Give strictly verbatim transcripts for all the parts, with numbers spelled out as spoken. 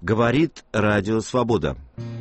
Говорит Радио Свобода.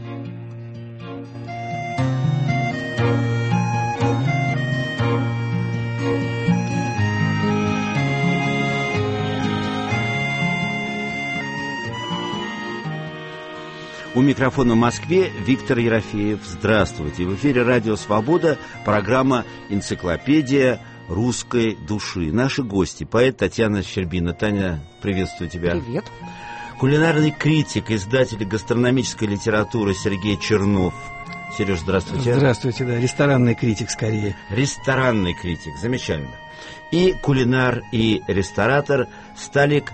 У микрофона в Москве Виктор Ерофеев. Здравствуйте. В эфире Радио Свобода, программа «Энциклопедия русской души». Наши гости, поэт Татьяна Щербина. Таня, приветствую тебя. Привет. Кулинарный критик, издатель гастрономической литературы Сергей Чернов. Сереж, здравствуйте. Здравствуйте, да, ресторанный критик скорее. Ресторанный критик, замечательно. И кулинар, и ресторатор Сталик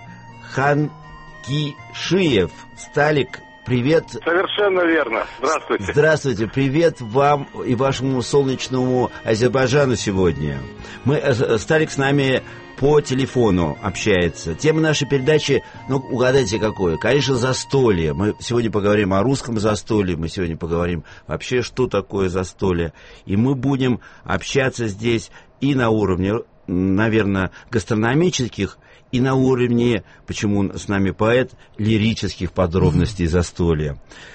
Ханкишиев. Сталик, привет. Совершенно верно. Здравствуйте. Здравствуйте. Привет вам и вашему солнечному Азербайджану сегодня. Мы, Сталик с нами по телефону общается. Тема нашей передачи, ну, угадайте, какое? Конечно, застолье. Мы сегодня поговорим о русском застолье, мы сегодня поговорим вообще, что такое застолье. И мы будем общаться здесь и на уровне, наверное, гастрономических, и на уровне, почему с нами поэт, лирических подробностей застолья.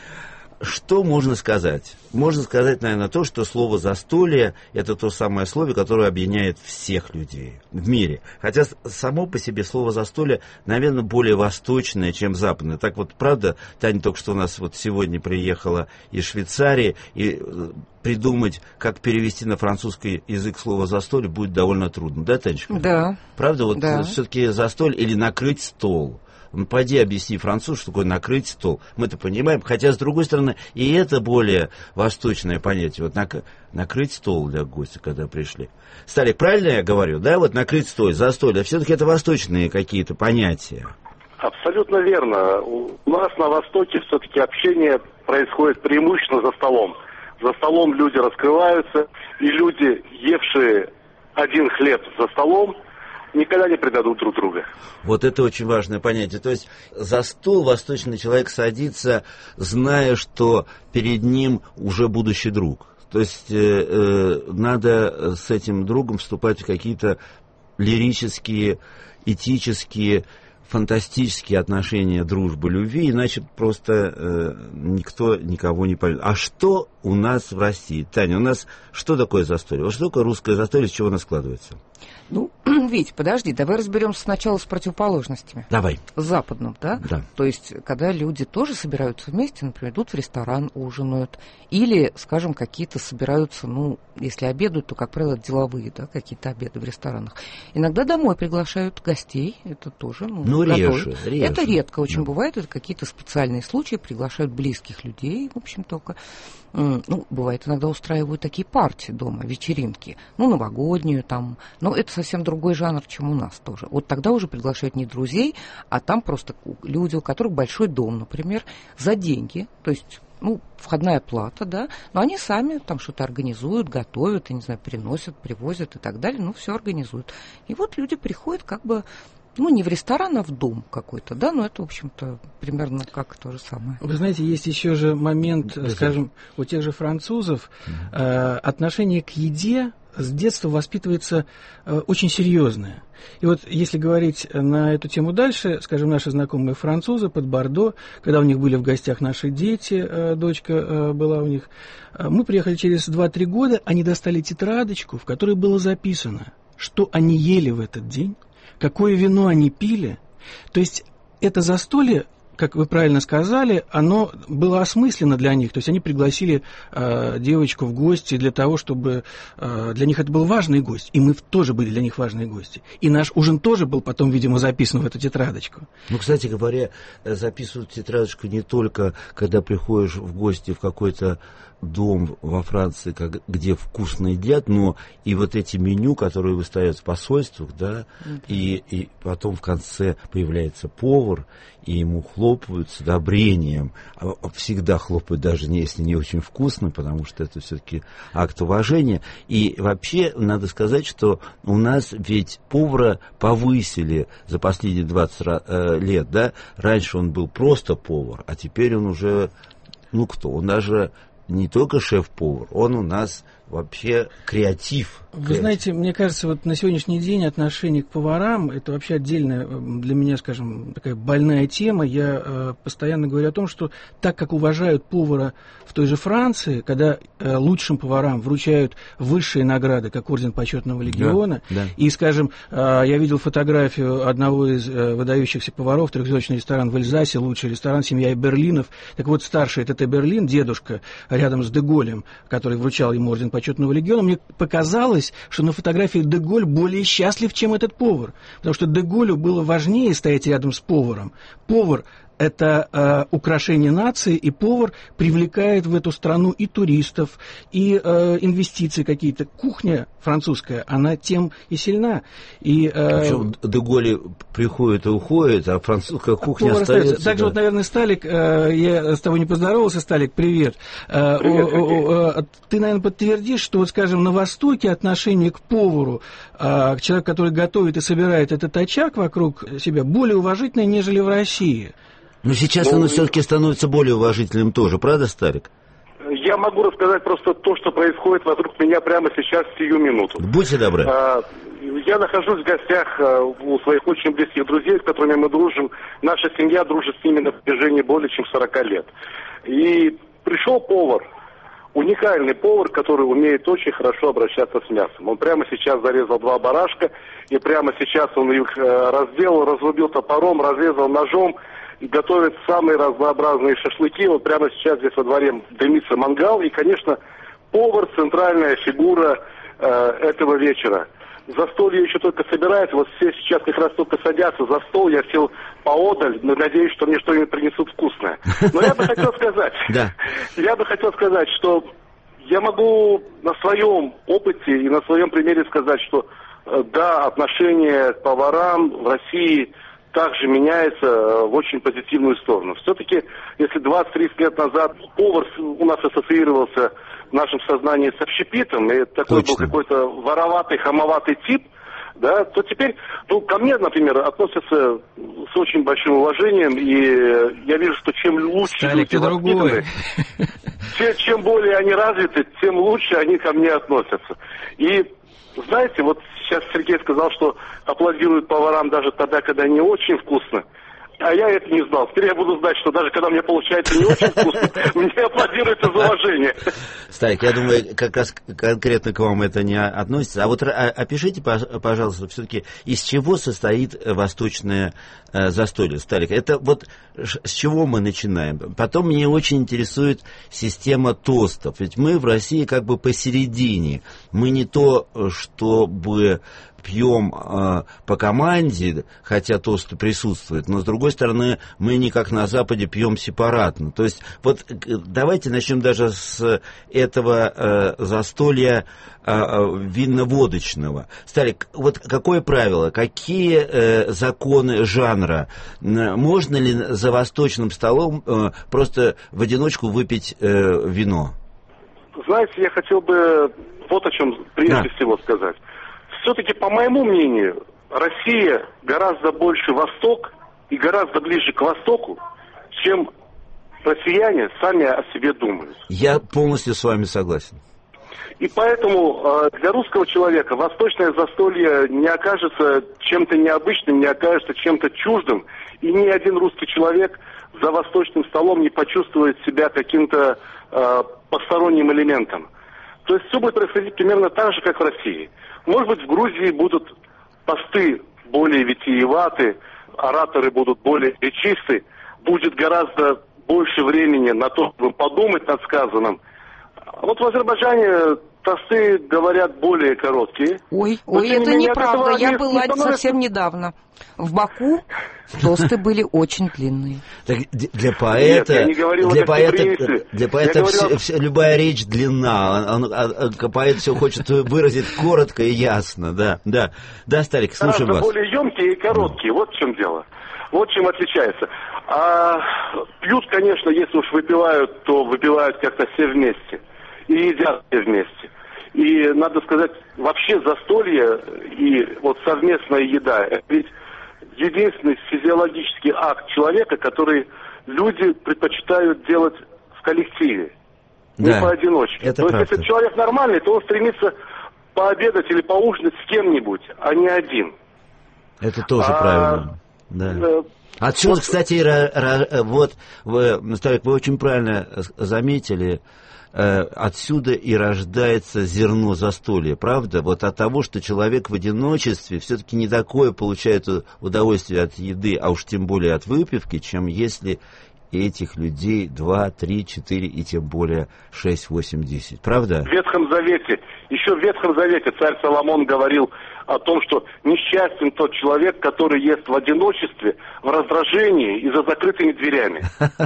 Что можно сказать? Можно сказать, наверное, то, что слово «застолье» — это то самое слово, которое объединяет всех людей в мире. Хотя само по себе слово «застолье», наверное, более восточное, чем западное. Так вот, правда, Таня только что у нас вот сегодня приехала из Швейцарии, и придумать, как перевести на французский язык слово «застолье» будет довольно трудно. Да, Танечка? Да. Правда, вот да. Все-таки застолье или накрыть стол. Ну, пойди объясни француз, что такое накрыть стол. Мы это понимаем, хотя, с другой стороны, и это более восточное понятие. Вот нак... накрыть стол для гостя, когда пришли. Сталик, правильно я говорю, да? Вот накрыть стол, застолье. Все-таки это восточные какие-то понятия. Абсолютно верно. У нас на Востоке все-таки общение происходит преимущественно за столом. За столом люди раскрываются, и люди, евшие один хлеб за столом, никогда не предадут друг друга. Вот это очень важное понятие. То есть за стол восточный человек садится, зная, что перед ним уже будущий друг. То есть э, э, надо с этим другом вступать в какие-то лирические, этические, фантастические отношения дружбы, любви, иначе просто э, никто никого не поймет. А что у нас в России? Таня, у нас что такое застолье? Вот что такое русское застолье, из чего оно складывается? Ну, Вить, подожди, давай разберемся сначала с противоположностями. Давай. С западным, да? Да. То есть, когда люди тоже собираются вместе, например, идут в ресторан, ужинают, или, скажем, какие-то собираются, ну, если обедают, то, как правило, деловые, да, какие-то обеды в ресторанах. Иногда домой приглашают гостей, это тоже, ну, ну реже, реже. Это редко очень да. бывает, это какие-то специальные случаи, приглашают близких людей, в общем, только. Ну, бывает, иногда устраивают такие партии дома, вечеринки, ну, новогоднюю там, но это совсем другой жанр, чем у нас тоже. Вот тогда уже приглашают не друзей, а там просто люди, у которых большой дом, например, за деньги, то есть, ну, входная плата, да, но они сами там что-то организуют, готовят, я не знаю, приносят, привозят и так далее, ну, все организуют. И вот люди приходят как бы, ну, не в ресторан, а в дом какой-то, да, но это, в общем-то, примерно как то же самое. Вы знаете, есть еще же момент, да, скажем, у тех же французов, э, отношение к еде с детства воспитывается э, очень серьезное. И вот если говорить на эту тему дальше, скажем, наши знакомые французы под Бордо, когда у них были в гостях наши дети, э, дочка э, была у них, э, мы приехали через два-три года, они достали тетрадочку, в которой было записано, что они ели в этот день, какое вино они пили. То есть это застолье, как вы правильно сказали, оно было осмысленно для них. То есть они пригласили э, девочку в гости для того, чтобы... Э, для них это был важный гость, и мы тоже были для них важные гости. И наш ужин тоже был потом, видимо, записан в эту тетрадочку. Ну, кстати говоря, записывают тетрадочку не только, когда приходишь в гости в какой-то дом во Франции, как, где вкусно едят, но и вот эти меню, которые выставляют в посольствах, да, mm-hmm. и, и потом в конце появляется повар, и ему хлопают с одобрением. Всегда хлопают, даже если не очень вкусно, потому что это все-таки акт уважения. И вообще, надо сказать, что у нас ведь повара повысили за последние двадцать лет, да. Раньше он был просто повар, а теперь он уже, ну кто, он даже... не только шеф-повар, он у нас вообще креатив. Вы знаете, мне кажется, вот на сегодняшний день отношение к поварам — это вообще отдельная для меня, скажем, такая больная тема. Я э, постоянно говорю о том, что так как уважают повара в той же Франции, когда э, лучшим поварам вручают высшие награды, как орден почетного легиона, да, да. И, скажем, э, я видел фотографию одного из э, выдающихся поваров, трехзвездочный ресторан в Эльзасе, лучший ресторан, семья Берлинов. Так вот, старший ТТ Берлин, дедушка, рядом с де Голлем, который вручал ему орден почетного легиона, мне показалось, что на фотографии де Голль более счастлив, чем этот повар. Потому что де Голлю было важнее стоять рядом с поваром. Повар — это э, украшение нации, и повар привлекает в эту страну и туристов, и э, инвестиции какие-то. Кухня французская, она тем и сильна. И, э, Причем де Голль приходит и уходит, а французская кухня остается. остается. Также да. Вот, наверное, Сталик, э, я с тобой не поздоровался, Сталик, привет. Э, привет о, о, о, ты, наверное, подтвердишь, что, вот, скажем, на Востоке отношение к повару, э, к человеку, который готовит и собирает этот очаг вокруг себя, более уважительное, нежели в России. Но сейчас ну, оно все-таки становится более уважительным тоже, правда, Старик? Я могу рассказать просто то, что происходит вокруг меня прямо сейчас, в сию минуту. Будьте добры. Я нахожусь в гостях у своих очень близких друзей, с которыми мы дружим. Наша семья дружит с ними на протяжении более чем сорока лет. И пришел повар, уникальный повар, который умеет очень хорошо обращаться с мясом. Он прямо сейчас зарезал два барашка, и прямо сейчас он их разделал, разрубил топором, разрезал ножом, и готовит самые разнообразные шашлыки. Вот прямо сейчас здесь во дворе дымится мангал. И, конечно, повар — центральная фигура э, этого вечера. Застолье еще только собирается. Вот все сейчас как раз только садятся за стол. Я сел поодаль, но надеюсь, что мне что-нибудь принесут вкусное. Но я бы хотел сказать, я бы хотел сказать, что я могу на своем опыте и на своем примере сказать, что да, отношение к поварам в России также меняется в очень позитивную сторону. Все-таки, если двадцать-тридцать лет назад повар у нас ассоциировался в нашем сознании с общепитом, и такой Точно. был какой-то вороватый, хамоватый тип, да, то теперь, ну, ко мне, например, относятся с очень большим уважением, и я вижу, что чем лучше Сталик, люди воспитаны, чем, чем более они развиты, тем лучше они ко мне относятся. И знаете, вот сейчас Сергей сказал, что аплодируют поварам даже тогда, когда не очень вкусно. А я это не знал. Теперь я буду знать, что даже когда мне получается не очень вкусно, мне аплодируют из уважения. Старик, я думаю, как раз конкретно к вам это не относится. А вот опишите, пожалуйста, все-таки, из чего состоит восточное застолье, Старик? Это вот с чего мы начинаем? Потом меня очень интересует система тостов. Ведь мы в России как бы посередине. Мы не то, чтобы пьем э, по команде, хотя тосты присутствуют, но, с другой стороны, мы не как на Западе пьем сепаратно. То есть, вот давайте начнем даже с этого э, застолья э, винно-водочного. Старик, вот какое правило, какие э, законы жанра? Можно ли за восточным столом э, просто в одиночку выпить э, вино? Знаете, я хотел бы вот о чем прежде да. всего сказать. Все-таки, по моему мнению, Россия гораздо больше Восток и гораздо ближе к Востоку, чем россияне сами о себе думают. Я полностью с вами согласен. И поэтому для русского человека восточное застолье не окажется чем-то необычным, не окажется чем-то чуждым, и ни один русский человек за восточным столом не почувствует себя каким-то э, посторонним элементом. То есть все будет происходить примерно так же, как в России. Может быть, в Грузии будут посты более витиеваты, ораторы будут более речисты, будет гораздо больше времени на то, чтобы подумать над сказанным. А вот в Азербайджане тосты, говорят, более короткие. Ой, ой, это неправда. Я была совсем недавно в Баку. Тосты были очень длинные. Так для поэта, Нет, я не говорил, для поэта, для поэта говорил... вся, вся, любая речь длинна. Он, он, он, поэт все хочет выразить коротко и ясно. Да, да, да, Старик, слушаем вас. Более емкие и короткие. Вот в чем дело. Вот чем отличается. А пьют, конечно, если уж выпивают, то выпивают как-то все вместе. И едят все вместе. И надо сказать, вообще застолье и вот совместная еда, это ведь единственный физиологический акт человека, который люди предпочитают делать в коллективе. не да, поодиночке. это то правда. есть, если человек нормальный, то он стремится пообедать или поужинать с кем-нибудь, а не один. Это тоже а, правильно. Да. Э, Отсюда, вот, кстати, ра, ра, вот, вы, Старик, вы очень правильно заметили, э, отсюда и рождается зерно застолья, правда? Вот от того, что человек в одиночестве все-таки не такое получает удовольствие от еды, а уж тем более от выпивки, чем если этих людей два, три, четыре и тем более шесть, восемь, десять. Правда? В Ветхом Завете, еще в Ветхом Завете царь Соломон говорил о том, что несчастен тот человек, который ест в одиночестве, в раздражении и за закрытыми дверями.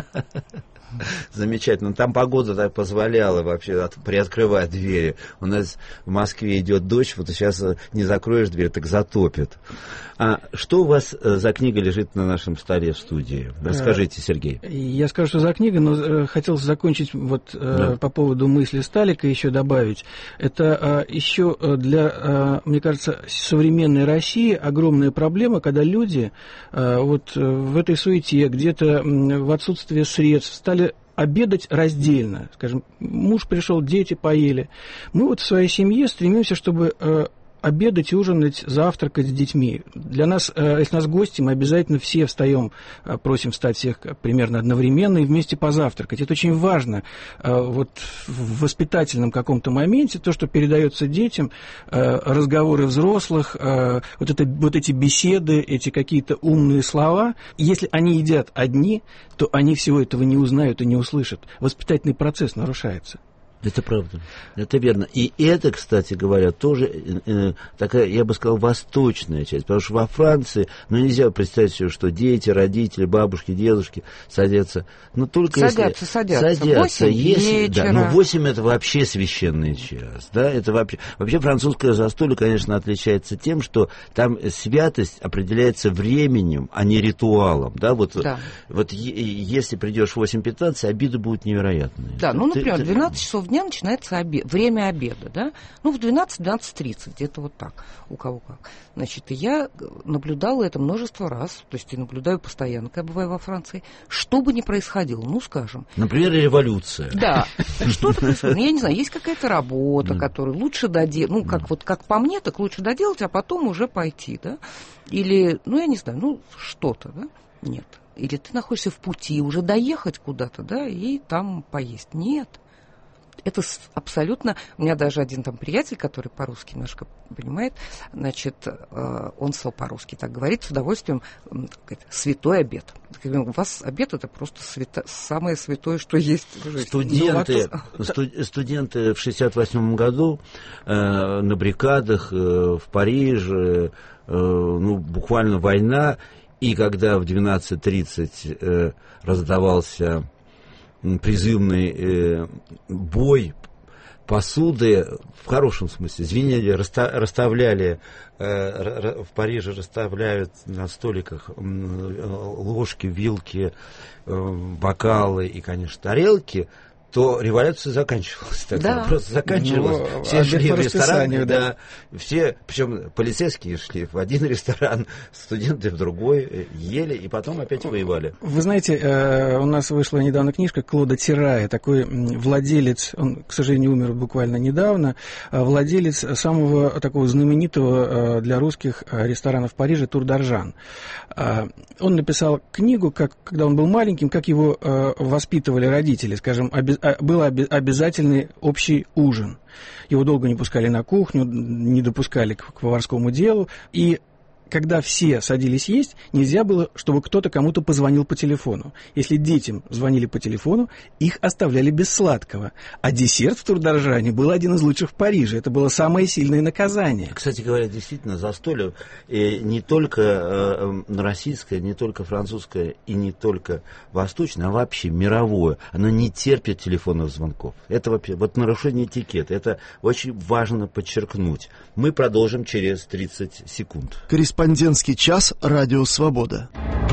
Замечательно. Там погода так позволяла вообще от, приоткрывать двери. У нас в Москве идет дождь, вот сейчас не закроешь дверь, так затопит. А что у вас за книга лежит на нашем столе в студии? Расскажите, Сергей. Я скажу, что за книга, но э, хотел закончить вот э, да. по поводу мысли Сталика еще добавить. Это э, еще для, э, мне кажется, современной России огромная проблема, когда люди э, вот в этой суете, где-то в отсутствие средств стали обедать раздельно. Скажем, муж пришел, дети поели. Мы вот в своей семье стремимся, чтобы э, обедать, ужинать, завтракать с детьми. Для нас, э, если у нас гости, мы обязательно все встаем, э, просим встать всех примерно одновременно и вместе позавтракать. Это очень важно. Э, вот в воспитательном каком-то моменте то, что передается детям, э, разговоры взрослых, э, вот, это, вот эти беседы, эти какие-то умные слова, если они едят одни, то они всего этого не узнают и не услышат. Воспитательный процесс нарушается. Это правда, это верно. И это, кстати говоря, тоже э, такая, я бы сказал, восточная часть. Потому что во Франции, ну, нельзя представить себе, что дети, родители, бабушки, дедушки садятся. Но только садятся, если... садятся. Садятся. восемь если, вечера. Да, но восемь это вообще священный час. Да? Это вообще, вообще французское застолье, конечно, отличается тем, что там святость определяется временем, а не ритуалом. Да? Вот, да. вот е- если придешь в восемь пятнадцать, обиды будут невероятные. Да, ну, ты, например, ты... двенадцать часов дня начинается обед, время обеда, да, ну, в двенадцать-двенадцать тридцать, где-то вот так, у кого как. Значит, и я наблюдала это множество раз, то есть я наблюдаю постоянно, когда бываю во Франции, что бы ни происходило, ну, скажем. Например, революция. Да, что-то происходит, ну, я не знаю, есть какая-то работа, которую лучше доделать, ну, как вот, как по мне, так лучше доделать, а потом уже пойти, да, или, ну, я не знаю, ну, что-то, да, нет. Или ты находишься в пути, уже доехать куда-то, да, и там поесть. Нет. Это абсолютно... У меня даже один там приятель, который по-русски немножко понимает, значит, он стал по-русски так говорит, с удовольствием, святой обед. У вас обед — это просто свято, самое святое, что есть в жизни. Студенты, ну, студ, студенты в шестьдесят восьмом году э, на баррикадах э, в Париже, э, ну, буквально война, и когда в двенадцать тридцать э, раздавался призывный э, бой, посуды, в хорошем смысле, звенели, расста, расставляли, э, в Париже расставляют на столиках ложки, вилки, э, бокалы и, конечно, тарелки, то революция заканчивалась. Так да. Просто заканчивалась. Ну, все шли в ресторан, да. да, все, причем полицейские шли в один ресторан, студенты в другой, ели и потом опять воевали. Вы знаете, у нас вышла недавно книжка Клода Тирая, такой владелец, он, к сожалению, умер буквально недавно, владелец самого такого знаменитого для русских ресторана в Париже «Тур д'Аржан». Он написал книгу, как, когда он был маленьким, как его воспитывали родители, скажем, был обязательный общий ужин. Его долго не пускали на кухню, не допускали к поварскому делу. И когда все садились есть, нельзя было, чтобы кто-то кому-то позвонил по телефону. Если детям звонили по телефону, их оставляли без сладкого. А десерт в Тур д'Аржане был один из лучших в Париже. Это было самое сильное наказание. Кстати говоря, действительно, застолье э, не только э, российское, не только французское и не только восточное, а вообще мировое. Оно не терпит телефонных звонков. Это вообще вот нарушение этикета. Это очень важно подчеркнуть. Мы продолжим через тридцать секунд. Корреспондентский час «Радио Свобода».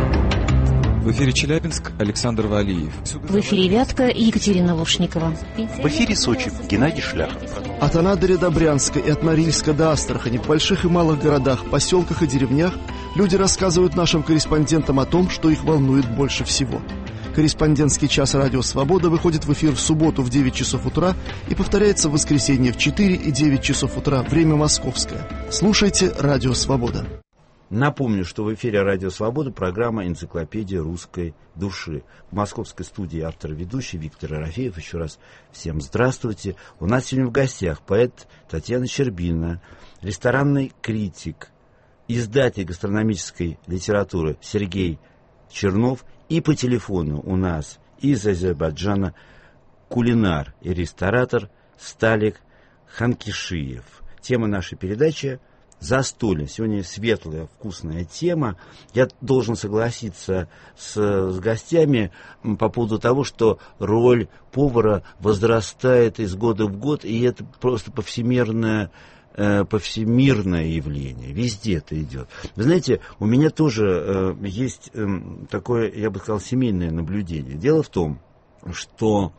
В эфире Челябинск, Александр Валиев. В эфире Вятка, Екатерина Лушникова. В эфире Сочи, Геннадий Шляхов. От Анадыря до Брянска и от Норильска до Астрахани, в больших и малых городах, поселках и деревнях люди рассказывают нашим корреспондентам о том, что их волнует больше всего. Корреспондентский час «Радио Свобода» выходит в эфир в субботу в девять часов утра и повторяется в воскресенье в четыре и девять часов утра. Время московское. Слушайте «Радио Свобода». Напомню, что в эфире «Радио Свобода» программа «Энциклопедия русской души». В московской студии автор и ведущий Виктор Ерофеев. Еще раз всем здравствуйте. У нас сегодня в гостях поэт Татьяна Щербина, ресторанный критик, издатель гастрономической литературы Сергей Чернов и по телефону у нас из Азербайджана кулинар и ресторатор Сталик Ханкишиев. Тема нашей передачи — застолье. Сегодня светлая, вкусная тема. Я должен согласиться с, с гостями по поводу того, что роль повара возрастает из года в год, и это просто повсемирное, э, повсемирное явление. Везде это идет. Вы знаете, у меня тоже э, есть э, такое, я бы сказал, семейное наблюдение. Дело в том, что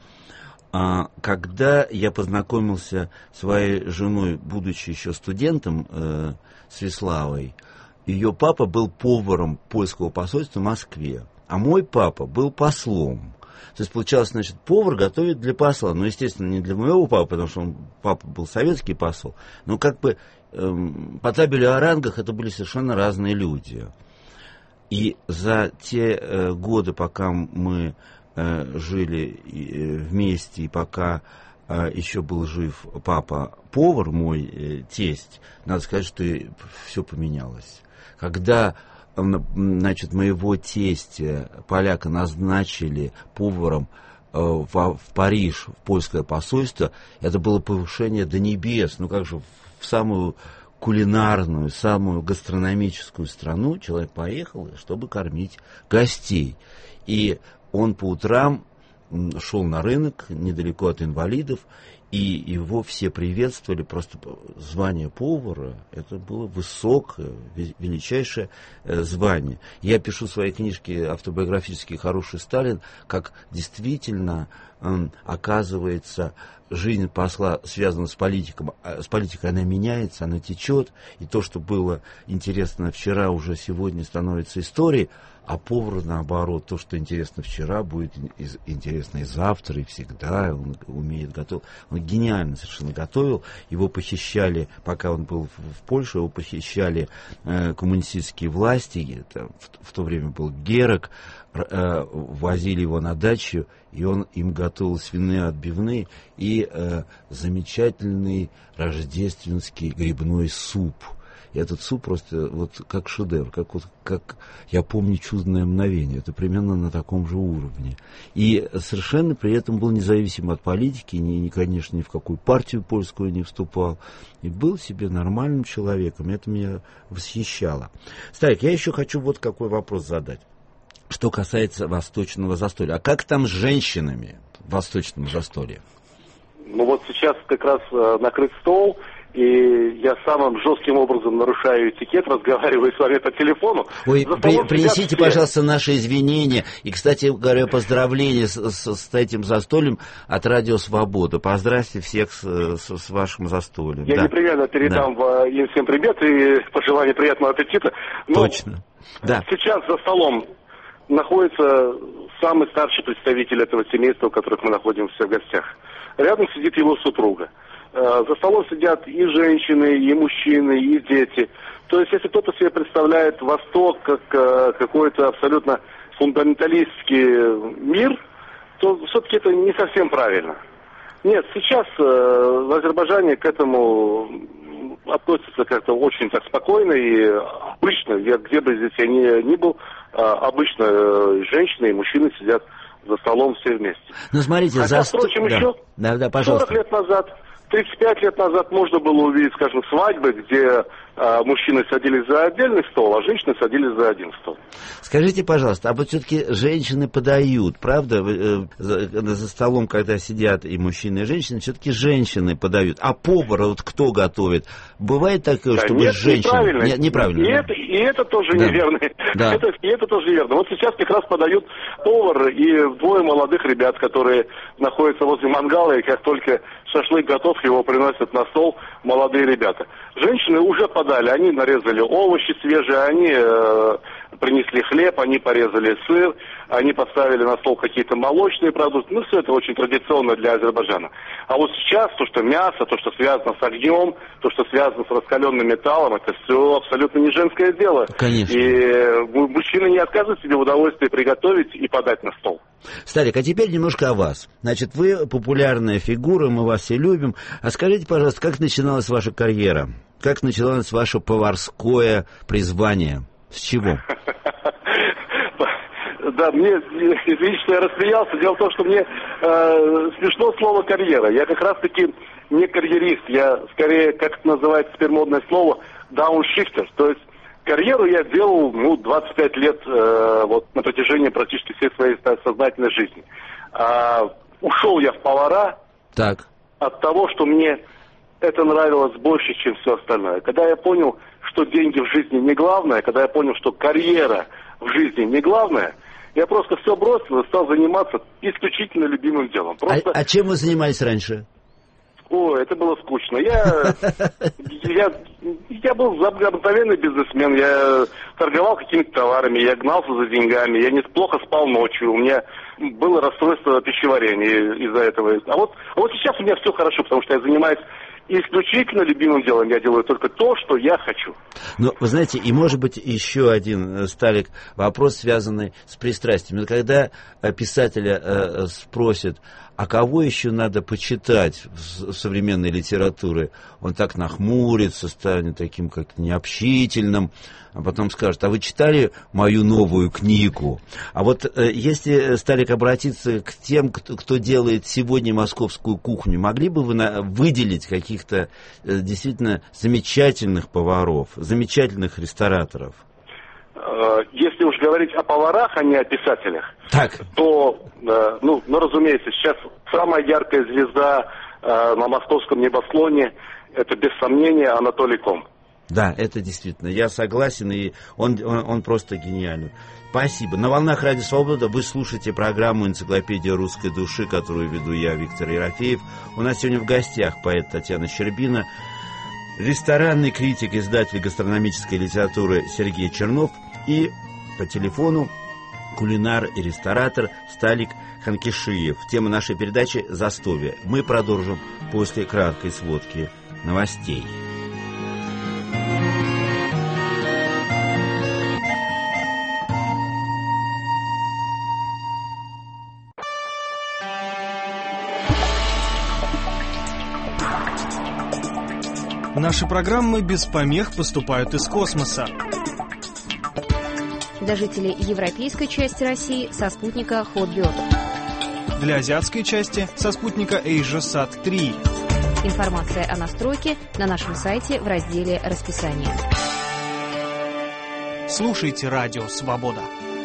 А, когда я познакомился с своей женой, будучи еще студентом, э, с Веславой, ее папа был поваром польского посольства в Москве, а мой папа был послом. То есть, получалось, значит, повар готовит для посла. Ну, естественно, не для моего папы, потому что он, папа был советский посол. Но как бы э, по табелю о рангах это были совершенно разные люди. И за те э, годы, пока мы жили вместе, и пока а, еще был жив папа-повар, мой э, тесть, надо сказать, что все поменялось. Когда, значит, моего тестя, поляка, назначили поваром э, в, в Париж, в польское посольство, это было повышение до небес. Ну как же, в самую кулинарную, самую гастрономическую страну человек поехал, чтобы кормить гостей. И он по утрам шел на рынок недалеко от Инвалидов, и его все приветствовали. Просто звание повара — это было высокое, величайшее звание. Я пишу в своей книжке автобиографической «Хороший Сталин», как действительно оказывается жизнь посла связана с политикой. С политикой она меняется, она течет, и то, что было интересно вчера, уже сегодня становится историей. А повару, наоборот, то, что интересно вчера, будет интересно и завтра, и всегда. Он умеет готовить. Он гениально совершенно готовил. Его похищали, пока он был в Польше, его похищали э, коммунистические власти. Это в, в то время был Герок. Э, возили его на дачу, и он им готовил свиные отбивные и э, замечательный рождественский грибной суп. И этот суп просто вот как шедевр, как, вот, как я помню «Чудное мгновение». Это примерно на таком же уровне. И совершенно при этом был независим от политики, ни, ни, конечно, ни в какую партию польскую не вступал. И был себе нормальным человеком. Это меня восхищало. Старик, я еще хочу вот какой вопрос задать. Что касается восточного застолья. А как там с женщинами в восточном застолье? Ну вот сейчас как раз э, накрыт стол, и я самым жестким образом нарушаю этикет, разговариваю с вами по телефону. Ой, при, принесите, пожалуйста, наши извинения. И, кстати говоря, поздравления с, с, с этим застольем от Радио Свобода. Поздравьте всех с, с, с вашим застольем. Я да. непременно передам да. им всем привет и пожелания приятного аппетита. Но точно. Да. Сейчас за столом находится самый старший представитель этого семейства, у которых мы находимся в гостях. Рядом сидит его супруга. За столом сидят и женщины, и мужчины, и дети. То есть, если кто-то себе представляет Восток как какой-то абсолютно фундаменталистский мир, то все-таки это не совсем правильно. Нет, сейчас в Азербайджане к этому относятся как-то очень так спокойно и обычно, я, где бы здесь я ни, ни был, обычно женщины и мужчины сидят за столом все вместе. Ну, смотрите, Хотя, за... впрочем, да. еще Да, да, пожалуйста. сорок лет назад, тридцать пять лет назад можно было увидеть, скажем, свадьбы, где а, мужчины садились за отдельный стол, а женщины садились за один стол. Скажите, пожалуйста, а вот все-таки женщины подают, правда? За, за столом, когда сидят и мужчины, и женщины, все-таки женщины подают. А повара вот кто готовит? Бывает такое, да, чтобы нет, женщины... Неправильно. Не, неправильно. И, да. это, и это тоже да. неверно. Да. Это, и это тоже верно. Вот сейчас как раз подают повар и двое молодых ребят, которые находятся возле мангала, и как только шашлык готов, его приносят на стол молодые ребята. Женщины уже подают подали. Они нарезали овощи свежие, они э, принесли хлеб, они порезали сыр, они поставили на стол какие-то молочные продукты. Ну, все это очень традиционно для Азербайджана. А вот сейчас то, что мясо, то, что связано с огнем, то, что связано с раскаленным металлом, это все абсолютно не женское дело. Конечно. И мужчины не отказывают себе в удовольствии приготовить и подать на стол. Старик, а теперь немножко о вас. Значит, вы популярная фигура, мы вас все любим. А скажите, пожалуйста, как начиналась ваша карьера? Как начиналось ваше поварское призвание? С чего? Да, мне, извините, что я рассмеялся. Дело в том, что мне э, смешно слово «карьера». Я как раз-таки не карьерист. Я скорее, как это называется теперь модное слово, дауншифтер. То есть карьеру я делал, ну, двадцать пять лет э, вот, на протяжении практически всей своей сознательной жизни. А, ушел я в повара так. от того, что мне это нравилось больше, чем все остальное. Когда я понял, что деньги в жизни не главное, когда я понял, что карьера в жизни не главное, я просто все бросил и стал заниматься исключительно любимым делом. Просто... А, а чем вы занимались раньше? Ой, это было скучно. Я, я, я был обыкновенный бизнесмен, я торговал какими-то товарами, я гнался за деньгами, я неплохо спал ночью, у меня было расстройство пищеварения из-за этого. А вот, а вот сейчас у меня все хорошо, потому что я занимаюсь исключительно любимым делом. Я делаю только то, что я хочу. Ну, вы знаете, и может быть еще один, Сталик, вопрос, связанный с пристрастием. Когда писателя э, спросят, а кого еще надо почитать в современной литературе, он так нахмурится, станет таким как необщительным, а потом скажет, а вы читали мою новую книгу? А вот э, если, Сталик, обратиться к тем, кто, кто делает сегодня московскую кухню, могли бы вы на, выделить каких-то э, действительно замечательных поваров, замечательных рестораторов? Если уж говорить о поварах, а не о писателях, так. то, э, ну, ну, разумеется, сейчас самая яркая звезда э, на московском небосклоне — это, без сомнения, Анатолий Ком. Да, это действительно, я согласен, и он, он, он просто гениален. Спасибо. На «Волнах Радио Свобода» вы слушаете программу «Энциклопедия русской души», которую веду я, Виктор Ерофеев. У нас сегодня в гостях поэт Татьяна Щербина, ресторанный критик, издатель гастрономической литературы Сергей Чернов и по телефону кулинар и ресторатор Сталик Ханкишиев. Тема нашей передачи — «Застолье». Мы продолжим после краткой сводки новостей. Наши программы без помех поступают из космоса. Для жителей европейской части России со спутника Hotbird. Для азиатской части со спутника AsiaSat три. Информация о настройке на нашем сайте в разделе «Расписание». Слушайте Радио Свобода.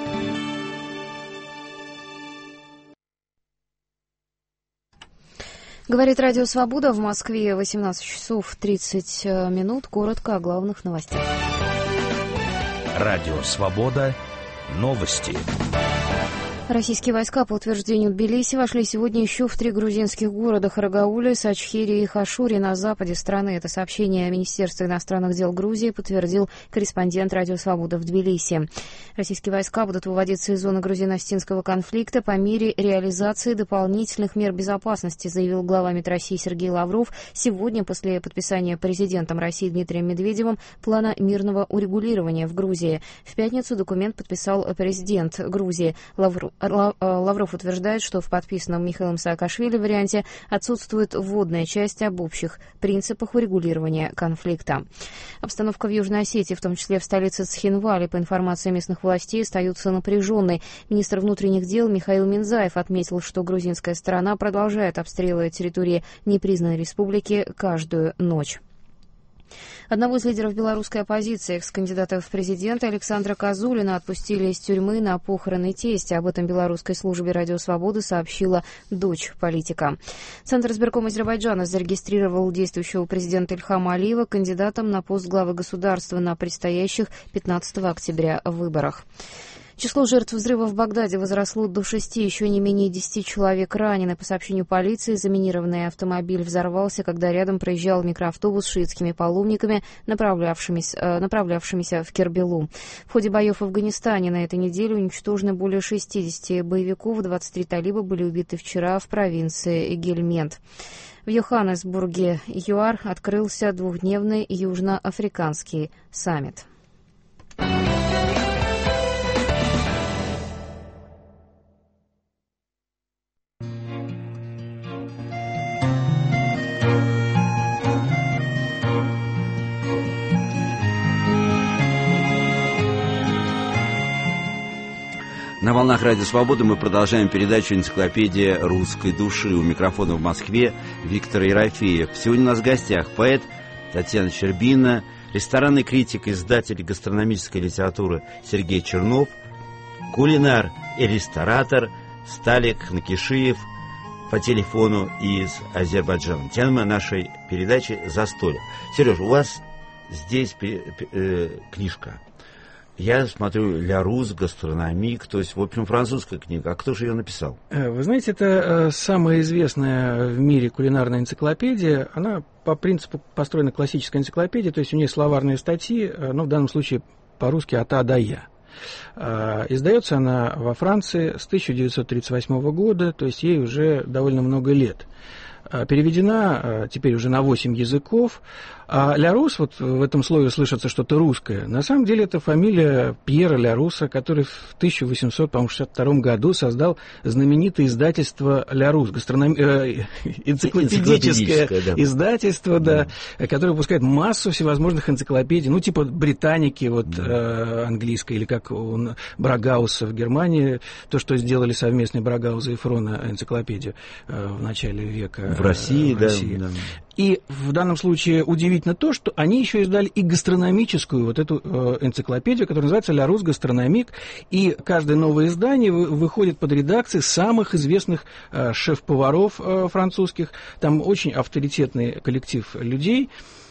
Говорит Радио Свобода. В Москве восемнадцать часов тридцать минут. Коротко о главных новостях. Радио Свобода. Новости. Российские войска, по утверждению Тбилиси, вошли сегодня еще в три грузинских города — Харагауле, Сачхире и Хашуре на западе страны. Это сообщение Министерства иностранных дел Грузии подтвердил корреспондент Радио Свобода в Тбилиси. Российские войска будут выводиться из зоны грузино-осетинского конфликта по мере реализации дополнительных мер безопасности, заявил глава МИД России Сергей Лавров сегодня после подписания президентом России Дмитрием Медведевым плана мирного урегулирования в Грузии. В пятницу документ подписал президент Грузии. Лавров Лавров утверждает, что в подписанном Михаилом Саакашвили варианте отсутствует вводная часть об общих принципах урегулирования конфликта. Обстановка в Южной Осетии, в том числе в столице Цхинвале, по информации местных властей, остается напряженной. Министр внутренних дел Михаил Минзаев отметил, что грузинская сторона продолжает обстреливать территории непризнанной республики каждую ночь. Одного из лидеров белорусской оппозиции, экс-кандидата в президенты Александра Козулина, отпустили из тюрьмы на похороны тестя. Об этом белорусской службе «Радио Свобода» сообщила дочь политика. Центр избиркома Азербайджана зарегистрировал действующего президента Ильхама Алиева кандидатом на пост главы государства на предстоящих пятнадцатого октября выборах. Число жертв взрыва в Багдаде возросло до шести, еще не менее десяти человек ранены. По сообщению полиции, заминированный автомобиль взорвался, когда рядом проезжал микроавтобус с шиитскими паломниками, направлявшимися, направлявшимися в Кербелу. В ходе боев в Афганистане на этой неделе уничтожено более шестидесяти боевиков, двадцать три талиба были убиты вчера в провинции Гельмент. В Йоханнесбурге, ЮАР, открылся двухдневный южноафриканский саммит. На волнах Радио Свобода мы продолжаем передачу «Энциклопедия русской души». У микрофона в Москве Виктор Ерофеев. Сегодня у нас в гостях поэт Татьяна Щербина, ресторанный критик, издатель гастрономической литературы Сергей Чернов, кулинар и ресторатор Сталик Накишиев по телефону из Азербайджана. Тема нашей передачи «Застолье». Сереж, у вас здесь э, книжка. Я смотрю «Ля Рус», «Гастрономик», то есть, в общем, французская книга. А кто же ее написал? Вы знаете, это самая известная в мире кулинарная энциклопедия. Она по принципу построена классическая энциклопедия, то есть у нее словарные статьи, но в данном случае по-русски «от А до Я». Издается она во Франции с тысяча девятьсот тридцать восьмого года, то есть ей уже довольно много лет. Переведена теперь уже на восемь языков. А Ля Рус, вот в этом слове слышится что-то русское. На самом деле это фамилия Пьера Ля Руса, который в тысяча восемьсот шестьдесят втором году создал знаменитое издательство Ля Рус, гастрономи... э, энциклопедическое да. издательство, да, да, которое выпускает массу всевозможных энциклопедий, ну типа Британики, вот да. э, английской, или как у Брагауса в Германии, то, что сделали совместные Брагауза и Фрона энциклопедию э, в начале века. В России, э, в России. Да, да. И в данном случае удивительно то, что они еще издали и гастрономическую вот эту э, энциклопедию, которая называется «Ля Рус Гастрономик», и каждое новое издание вы, выходит под редакцией самых известных э, шеф-поваров э, французских, там очень авторитетный коллектив людей,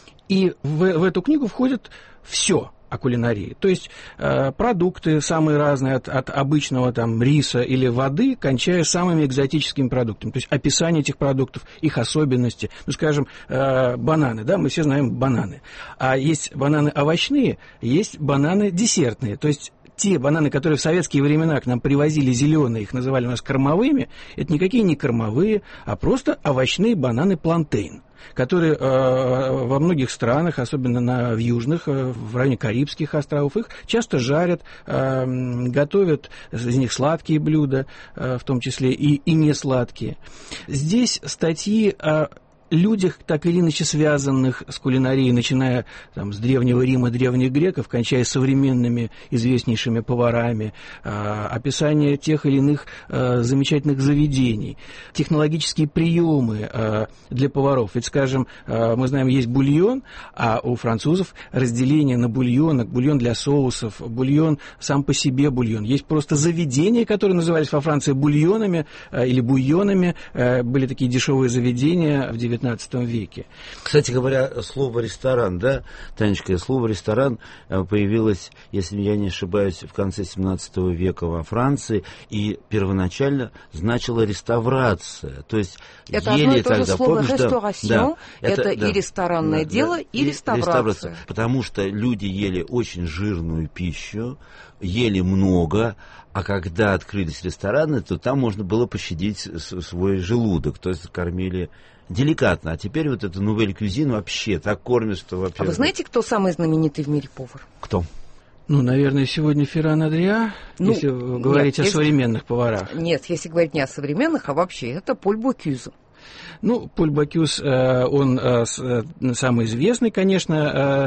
и в, в эту книгу входит все о кулинарии. То есть э, продукты самые разные, от, от обычного там риса или воды, кончая самыми экзотическими продуктами. То есть описание этих продуктов, их особенности. Ну, скажем, э, бананы, да, мы все знаем бананы. А есть бананы овощные, есть бананы десертные. То есть те бананы, которые в советские времена к нам привозили зеленые, их называли у нас кормовыми, это никакие не кормовые, а просто овощные бананы плантейн, которые э, во многих странах, особенно на, в южных, э, в районе Карибских островов, их часто жарят, э, готовят из них сладкие блюда, э, в том числе и, и несладкие. Здесь статьи о людях, так или иначе связанных с кулинарией, начиная там, с Древнего Рима, древних греков, кончая современными известнейшими поварами, э, описание тех или иных э, замечательных заведений, технологические приемы э, для поваров. Ведь, скажем, э, мы знаем, есть бульон, а у французов разделение на бульон, бульон для соусов, бульон сам по себе бульон. Есть просто заведения, которые назывались во Франции бульонами э, или буйонами, э, были такие дешевые заведения в девятнадцатом веке. Кстати говоря, слово «ресторан», да, Танечка, слово «ресторан» появилось, если я не ошибаюсь, в конце семнадцатого века во Франции, и первоначально значило «реставрация». То есть это ели одно и то тогда, же слово помнишь, «ресторасьон», да, это, это да, и ресторанное да, дело, да, и, и реставрация. реставрация. Потому что люди ели очень жирную пищу, ели много, а когда открылись рестораны, то там можно было пощадить свой желудок, то есть кормили деликатно. А теперь вот это новель кюзин вообще так кормят, что вообще... А вы знаете, кто самый знаменитый в мире повар? Кто? Ну, наверное, сегодня Ферран Адриа, ну, если говорить нет, о если... современных поварах. Нет, если говорить не о современных, а вообще, это Поль Бокюз. Ну, Поль Бокюз, он самый известный, конечно,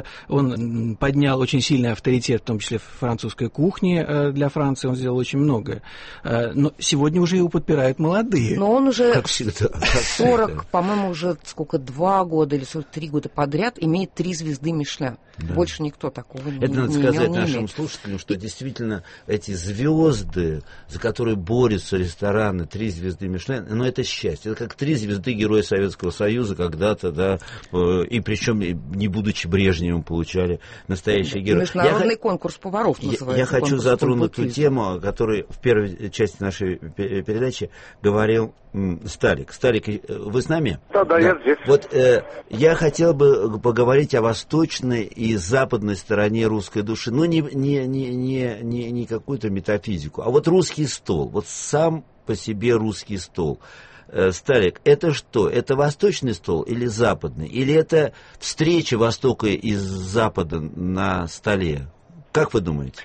он поднял очень сильный авторитет, в том числе в французской кухне для Франции, он сделал очень многое. Но сегодня уже его подпирают молодые. Но он уже как всегда, как сорок, всегда. По-моему, уже сколько, два года или сорок три года подряд имеет три звезды Мишлен. Да. Больше никто такого не имеет. Это надо сказать нашим слушателям, что действительно эти звезды, за которые борются рестораны, три звезды Мишлен, ну это счастье. Это как три звезды принципе, ты герой Советского Союза когда-то, да, и причем не будучи Брежневым получали настоящий герой. Международный я, конкурс поваров называется. Я хочу затронуть ту тему, о которой в первой части нашей передачи говорил Сталик. Сталик, вы с нами? Да, да, да. Я здесь. Вот э, я хотел бы поговорить о восточной и западной стороне русской души. Ну, не, не, не, не, не, не какую-то метафизику, а вот русский стол. Вот сам по себе русский стол. Э, Сталик, это что? Это восточный стол или западный? Или это встреча Востока и Запада на столе? Как вы думаете?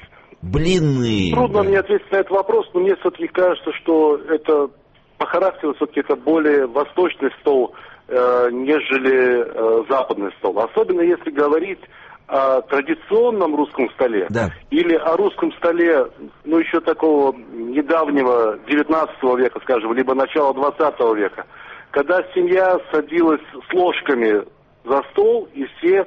Блины. Трудно мне ответить на этот вопрос, но мне все-таки кажется, что это по характеру все-таки это более восточный стол, э, нежели э, западный стол. Особенно если говорить о традиционном русском столе, да, или о русском столе, ну, еще такого недавнего девятнадцатого века, скажем, либо начала двадцатого века, когда семья садилась с ложками за стол и все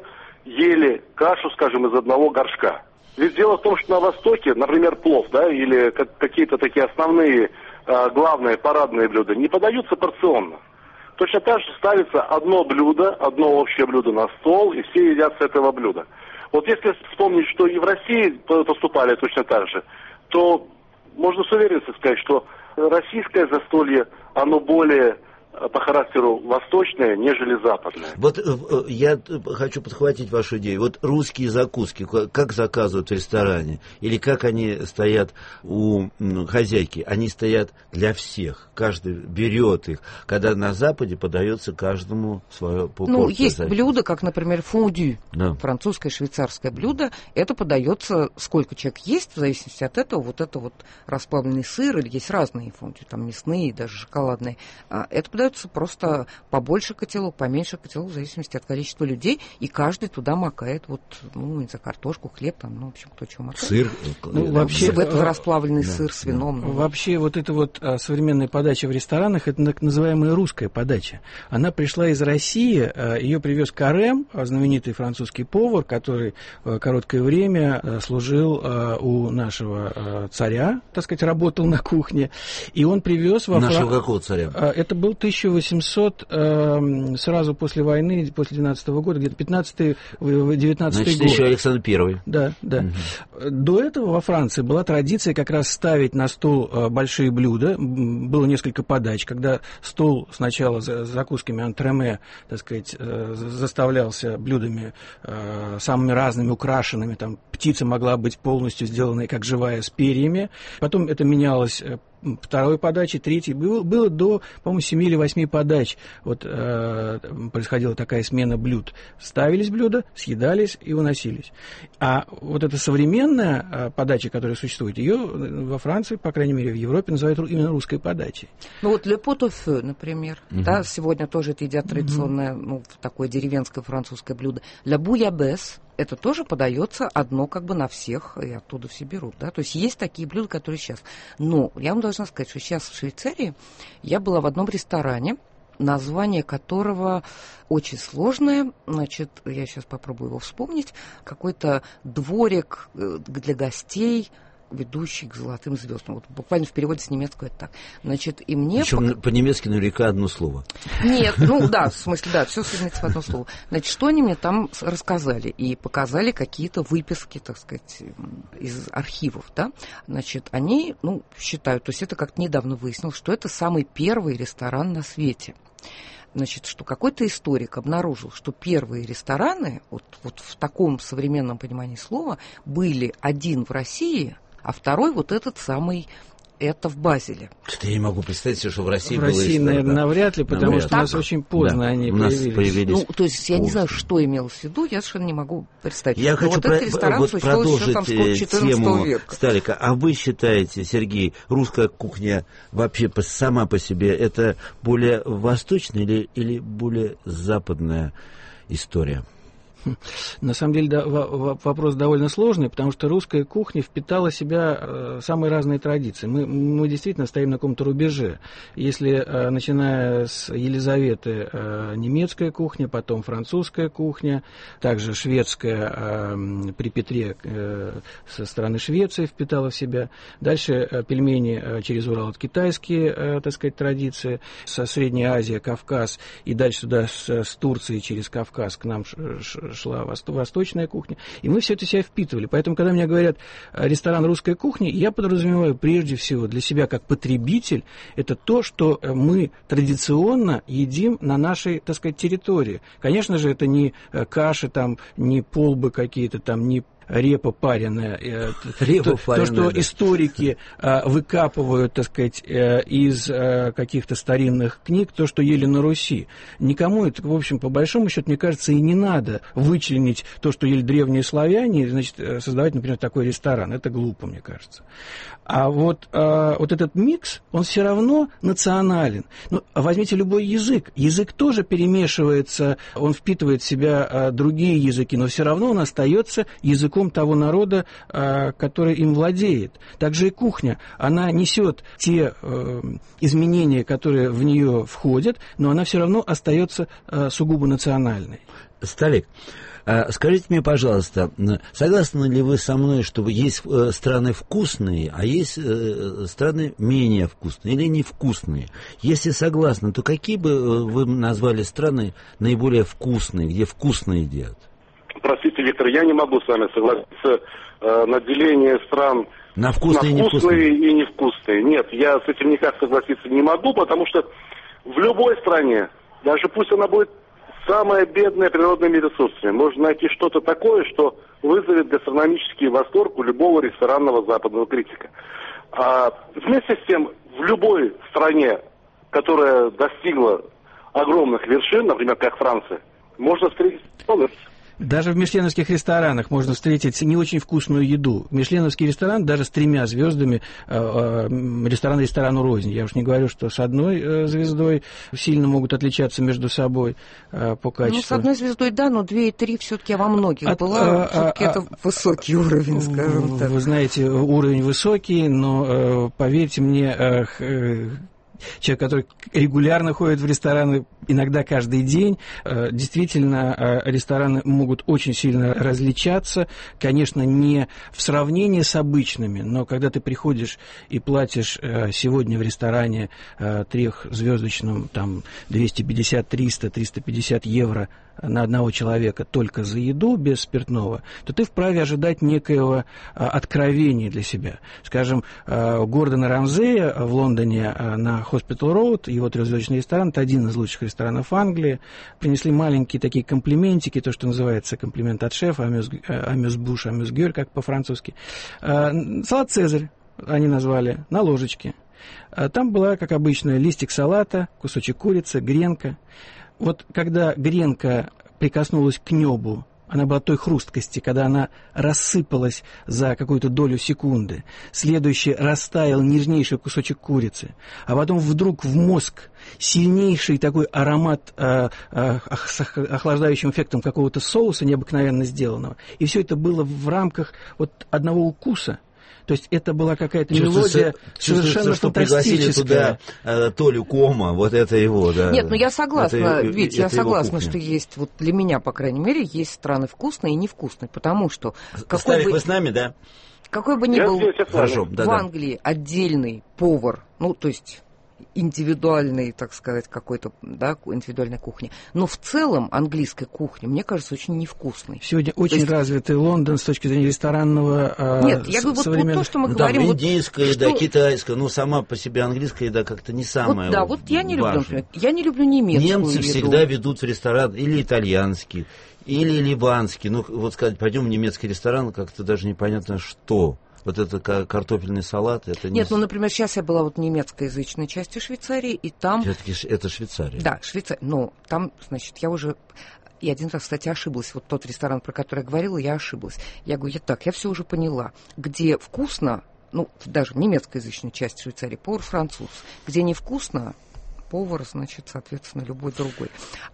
ели кашу, скажем, из одного горшка. Ведь дело в том, что на Востоке, например, плов, да, или как, какие-то такие основные, э, главные парадные блюда не подаются порционно. Точно так же ставится одно блюдо, одно общее блюдо на стол, и все едят с этого блюда. Вот если вспомнить, что и в России поступали точно так же, то можно с уверенностью сказать, что российское застолье, оно более по характеру восточное, нежели западное. Вот я хочу подхватить вашу идею. Вот русские закуски, как заказывают в ресторане, или как они стоят у хозяйки, они стоят для всех. Каждый берет их. Когда на Западе подается каждому свое по Ну, есть запись. Блюда, как, например, фондю, да, французское, швейцарское блюдо. Это подается, сколько человек есть, в зависимости от этого, вот это вот расплавленный сыр, или есть разные фондю, там мясные, даже шоколадные. Это подается просто побольше котелок, поменьше котелок, в зависимости от количества людей, и каждый туда макает, вот, ну, не знаю, картошку, хлеб, там, ну, в общем, кто чего макает. Сыр. Ну, вообще, в этот расплавленный да, сыр с вином. Да. Ну, вообще, вот эта вот а, современная подача в ресторанах, это так называемая русская подача. Она пришла из России, а, ее привез Карем, знаменитый французский повар, который а, короткое время а, служил а, у нашего а, царя, так сказать, работал на кухне, и он привез во Нашего Фран... какого царя? А, это был тысяча восемьсот, э, сразу после войны, после двенадцатого года, где-то пятнадцатый, девятнадцатый Значит, год. еще Александр Первый. Да, да. Угу. До этого во Франции была традиция как раз ставить на стол э, большие блюда. Было несколько подач, когда стол сначала за закусками антреме, так сказать, э, заставлялся блюдами э, самыми разными, украшенными. Там птица могла быть полностью сделанной как живая, с перьями. Потом это менялось э, второй подачи, третьей. Было, было до, по-моему, семи или восьми подач. Вот э, происходила такая смена блюд. Ставились блюда, съедались и уносились. А вот эта современная э, подача, которая существует, ее во Франции, по крайней мере, в Европе называют именно русской подачей. Ну вот le pot au feu, например. Mm-hmm. Да, сегодня тоже это едят традиционное, mm-hmm. ну, такое деревенское французское блюдо. La bouillabaisse. Это тоже подается одно как бы на всех, и оттуда все берут, да, то есть есть такие блюда, которые сейчас. Но я вам должна сказать, что сейчас в Швейцарии я была в одном ресторане, название которого очень сложное, значит, я сейчас попробую его вспомнить, какой-то дворик для гостей, ведущий к золотым звездам. Вот буквально в переводе с немецкого это так. Значит, и мне... Причем пок... по-немецки наверняка одно слово. Нет, ну да, в смысле, да, все сводится в одно слово. Значит, что они мне там рассказали? И показали какие-то выписки, так сказать, из архивов, да? Значит, они, ну, считают, то есть это как-то недавно выяснилось, что это самый первый ресторан на свете. Значит, что какой-то историк обнаружил, что первые рестораны, вот, вот в таком современном понимании слова, были один в России, а второй вот этот самый, это в Базеле. Что-то я не могу представить себе, что в России в было. В России, наверное, да. навряд ли, потому навряд. что у нас очень поздно да. они у нас появились. появились. Ну, то есть я не знаю, что имелось в виду, я совершенно не могу представить. Я Но хочу вот про- этот ресторан вот существовал еще там продолжить четырнадцатого тему века. Сталика. А вы считаете, Сергей, русская кухня вообще сама по себе это более восточная или, или более западная история? На самом деле да, вопрос довольно сложный, потому что русская кухня впитала в себя самые разные традиции. Мы, мы действительно стоим на каком-то рубеже. Если, начиная с Елизаветы, немецкая кухня, потом французская кухня, также шведская при Петре со стороны Швеции впитала в себя. Дальше пельмени через Урал, это китайские, так сказать, традиции. Со Средней Азии, Кавказ и дальше сюда с, с Турции через Кавказ к нам шла восточная кухня, и мы все это себя впитывали. Поэтому, когда мне говорят ресторан русской кухни, я подразумеваю прежде всего для себя как потребитель, это то, что мы традиционно едим на нашей, так сказать, территории. Конечно же, это не каши, там, не полбы какие-то, там, не репа пареная, репа то, пареная, то, что да. историки а, выкапывают, так сказать, а, из а, каких-то старинных книг, то, что ели на Руси. Никому это, в общем, по большому счету, мне кажется, и не надо вычленить то, что ели древние славяне, значит, создавать, например, такой ресторан. Это глупо, мне кажется. А вот, а, вот этот микс, он все равно национален. Ну, возьмите любой язык. Язык тоже перемешивается, он впитывает в себя а, другие языки, но все равно он остается языком того народа, который им владеет. Также и кухня. Она несет те э, изменения, которые в нее входят, но она все равно остается э, сугубо национальной. Сталик, скажите мне, пожалуйста, согласны ли вы со мной, что есть страны вкусные, а есть страны менее вкусные или невкусные? Если согласны, то какие бы вы назвали страны наиболее вкусные, где вкусно едят? Простите, Виктор, я не могу с вами согласиться э, на деление стран на вкусные, на и, вкусные невкусные. и невкусные. Нет, я с этим никак согласиться не могу, потому что в любой стране, даже пусть она будет самая бедная природными ресурсами, можно найти что-то такое, что вызовет гастрономический восторг у любого ресторанного западного критика. А вместе с тем, в любой стране, которая достигла огромных вершин, например, как Франция, можно встретить полностью. Даже в мишленовских ресторанах можно встретить не очень вкусную еду. Мишленовский ресторан даже с тремя звездами, э, э, ресторан ресторану рознь. Я уж не говорю, что с одной э, звездой сильно могут отличаться между собой э, по качеству. Ну, с одной звездой, да, но две и три все-таки я во многих От, была. А, все-таки а, это а, высокий уровень, скажем так. Вы знаете, уровень высокий, но э, поверьте мне, э, э, человек, который регулярно ходит в рестораны, иногда каждый день, действительно, рестораны могут очень сильно различаться. Конечно, не в сравнении с обычными, но когда ты приходишь и платишь сегодня в ресторане трехзвездочном там двести пятьдесят, триста, триста пятьдесят евро на одного человека только за еду без спиртного, то ты вправе ожидать некоего а, откровения для себя. Скажем, а, Гордона Рамзея в Лондоне а, на Хоспитал Роуд, его трехзвездочный ресторан, это один из лучших ресторанов Англии, принесли маленькие такие комплиментики, то, что называется комплимент от шефа, амюс-буш, амюс-гёр, как по-французски. А, салат «Цезарь» они назвали, на ложечке. А, там была, как обычно, листик салата, кусочек курицы, гренка. Вот когда гренка прикоснулась к небу, она была той хрусткости, когда она рассыпалась за какую-то долю секунды. Следующий растаял нежнейший кусочек курицы. А потом вдруг в мозг сильнейший такой аромат э, э, с охлаждающим эффектом какого-то соуса необыкновенно сделанного. И все это было в рамках вот одного укуса. То есть это была какая-то мелодия совершенно что фантастическая. Пригласили туда э, Толю Кома, вот это его, да. Нет, ну я согласна, это, ведь это я согласна, что есть, вот для меня, по крайней мере, есть страны вкусные и невкусные, потому что... Сталик, бы, вы с нами, да? Какой бы ни я был здесь, Хорошо, в да, да. Англии отдельный повар, ну, то есть... индивидуальной, так сказать, какой-то, да, индивидуальной кухни. Но в целом английская кухня, мне кажется, очень невкусной. Сегодня очень есть... развитый Лондон с точки зрения ресторанного. Нет, я говорю, вот, вот то, что мы ну, говорим... Там вот, индийская что... еда, китайская, ну, сама по себе английская еда как-то не самая. Вот, да, вот я не важная. люблю, я не люблю немецкую Немцы еду. всегда ведут в ресторан или итальянский, или ливанский. Ну, вот сказать, пойдем в немецкий ресторан, как-то даже непонятно что. Вот это картофельный салат, это не... Нет, ну, например, сейчас я была вот в немецкоязычной части Швейцарии, и там... Это, это Швейцария. Да, Швейцария. Но там, значит, я уже... И один раз, кстати, ошиблась. Вот тот ресторан, про который я говорила, я ошиблась. Я говорю, я так, я все уже поняла. Где вкусно, ну, даже в немецкоязычной части Швейцарии, повар француз. Где невкусно, повар, значит, соответственно, любой другой.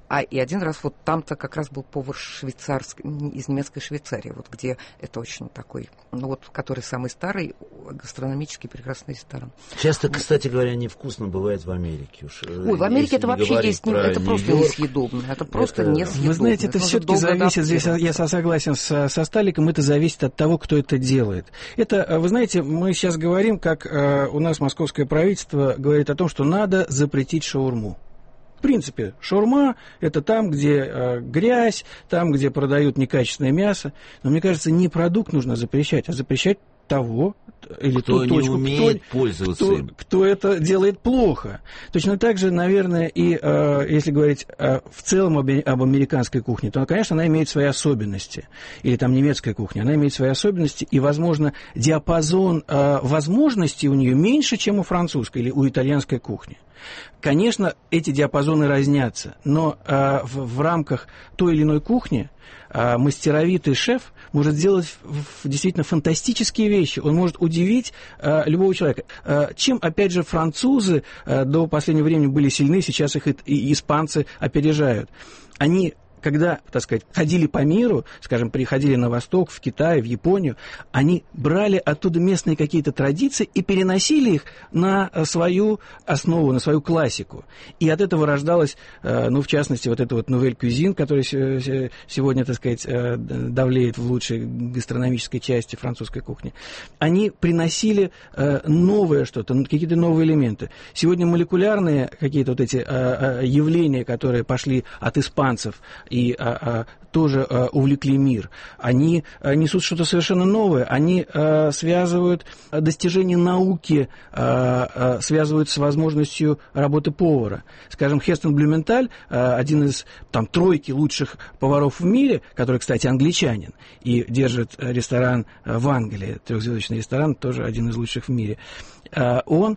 А и один раз вот там-то как раз был повар швейцарский, из немецкой Швейцарии, вот где это очень такой, ну вот, который самый старый гастрономический прекрасный ресторан. Часто, кстати говоря, невкусно бывает в Америке. Уж, ой, в Америке это вообще есть, не, это просто несъедобно. Это просто это... несъедобно. Вы знаете, это, это все-таки зависит, здесь я согласен со, со Сталиком, это зависит от того, кто это делает. Это, вы знаете, мы сейчас говорим, как э, у нас московское правительство говорит о том, что надо запретить шаурму. В принципе, шаурма – это там, где э, грязь, там, где продают некачественное мясо. Но, мне кажется, не продукт нужно запрещать, а запрещать того, или кто ту не точку, умеет кто, пользоваться кто, им. Кто это делает плохо. Точно так же, наверное, и э, если говорить э, в целом об, об американской кухне, то, конечно, она имеет свои особенности. Или там немецкая кухня, она имеет свои особенности, и, возможно, диапазон э, возможностей у нее меньше, чем у французской или у итальянской кухни. Конечно, эти диапазоны разнятся, но э, в, в рамках той или иной кухни э, мастеровитый шеф может сделать в, в, действительно фантастические вещи. Он может удивить э, любого человека. Э, чем, опять же, французы э, до последнего времени были сильны, сейчас их и, и испанцы опережают. Они... Когда, так сказать, ходили по миру, скажем, приходили на Восток, в Китай, в Японию, они брали оттуда местные какие-то традиции и переносили их на свою основу, на свою классику. И от этого рождалась, ну, в частности, вот эта вот новель кюзин, которая сегодня, так сказать, давлеет в лучшей гастрономической части французской кухни. Они приносили новое что-то, какие-то новые элементы. Сегодня молекулярные какие-то вот эти явления, которые пошли от испанцев, и а, а, тоже а, увлекли мир. Они а, несут что-то совершенно новое. Они а, связывают достижения науки, а, а, связывают с возможностью работы повара. Скажем, Хестон Блюменталь, а, один из там, тройки лучших поваров в мире, который, кстати, англичанин, и держит ресторан в Англии, трехзвездочный ресторан, тоже один из лучших в мире, а, он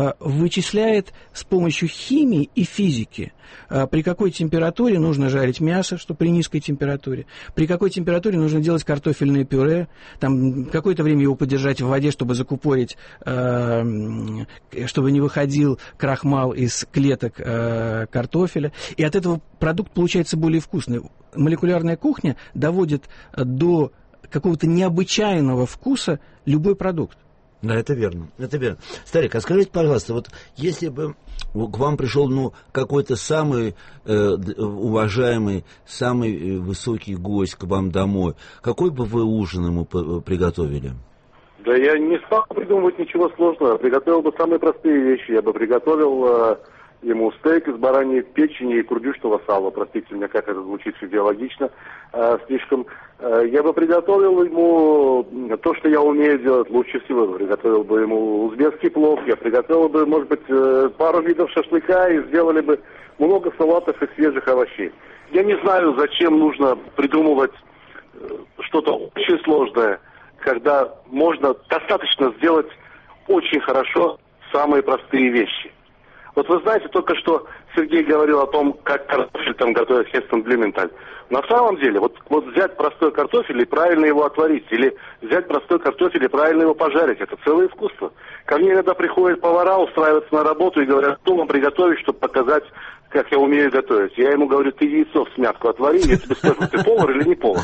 вычисляет с помощью химии и физики, при какой температуре нужно жарить мясо, что при низкой температуре, при какой температуре нужно делать картофельное пюре, там какое-то время его подержать в воде, чтобы закупорить, чтобы не выходил крахмал из клеток картофеля, и от этого продукт получается более вкусный. Молекулярная кухня доводит до какого-то необычайного вкуса любой продукт. Да, это верно, это верно. Старик, а скажите, пожалуйста, вот если бы к вам пришел, ну, какой-то самый э, уважаемый, самый высокий гость к вам домой, какой бы вы ужин ему приготовили? Да я не стал придумывать ничего сложного, приготовил бы самые простые вещи. Я бы приготовил э, ему стейк из бараньей печени и курдючного сала. Простите меня, как это звучит физиологично э, слишком. Э, я бы приготовил ему то, что я умею делать лучше всего. Приготовил бы ему узбекский плов, я приготовил бы, может быть, э, пару видов шашлыка и сделали бы много салатов из свежих овощей. Я не знаю, зачем нужно придумывать э, что-то очень сложное, когда можно достаточно сделать очень хорошо самые простые вещи. Вот вы знаете, только что Сергей говорил о том, как картофель там готовит Хестон Блюменталь. На самом деле, вот, вот взять простой картофель и правильно его отварить, или взять простой картофель и правильно его пожарить, это целое искусство. Ко мне иногда приходят повара, устраиваются на работу и говорят, что вам приготовить, чтобы показать, как я умею готовить. Я ему говорю, ты яйцо в смятку отвари, я тебе скажу, ты повар или не повар.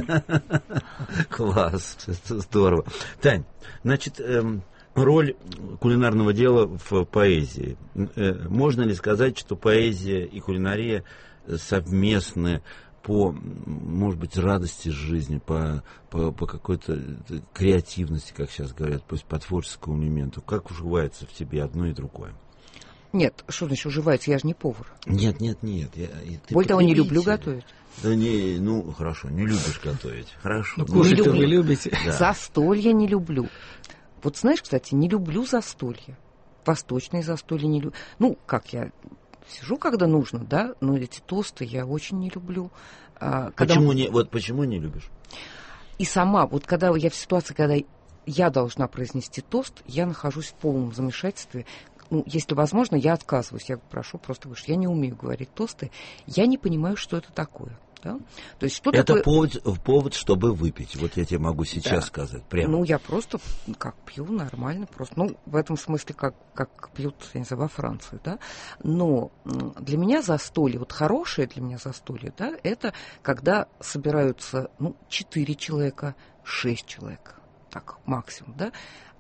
Класс, это здорово. Тань, значит, эм, роль кулинарного дела в поэзии. Э, можно ли сказать, что поэзия и кулинария совместны по, может быть, радости жизни, по, по, по какой-то креативности, как сейчас говорят, пусть по творческому элементу? Как уживается в тебе одно и другое? Нет, что значит уживается? Я же не повар. Нет, нет, нет. Я, Более того, не люблю готовить. Да не, ну, хорошо, не любишь готовить. Хорошо. Ну, кушать-то вы любите. Да. Застолья не люблю. Вот знаешь, кстати, не люблю застолья. Восточные застолья не люблю. Ну, как я сижу, когда нужно, да, но эти тосты я очень не люблю. А, когда... Почему не, вот почему не любишь? И сама, вот когда я в ситуации, когда я должна произнести тост, я нахожусь в полном замешательстве. Ну, если возможно, я отказываюсь. Я прошу просто, говорю, я не умею говорить тосты. Я не понимаю, что это такое. Да? То есть, что это такое... повод, повод, чтобы выпить. Вот я тебе могу сейчас да. сказать. Прямо. Ну, я просто как пью нормально. Просто. Ну, в этом смысле, как, как пьют, я не знаю, во Франции. Да? Но для меня застолье, вот хорошее для меня застолье, да, это когда собираются ну, четыре человека, шесть человек, так, максимум, да,